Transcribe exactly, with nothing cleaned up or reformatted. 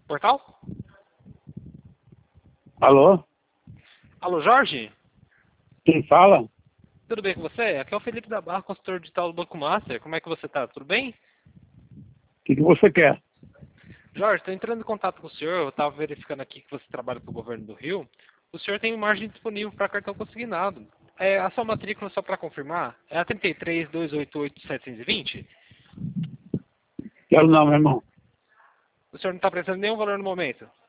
Portal? Alô? Alô, Jorge? Quem fala? Tudo bem com você? Aqui é o Felipe da Barra, consultor digital do Banco Master. Como é que você tá? Tudo bem? O que, que você quer? Jorge, estou entrando em contato com o senhor. Eu estava verificando aqui que você trabalha para o governo do Rio. O senhor tem margem disponível para cartão consignado. É, a sua matrícula, só para confirmar, é a trinta e três, dois oito oito, setecentos e vinte? Quero não, meu irmão. O senhor não está precisando de nenhum valor no momento?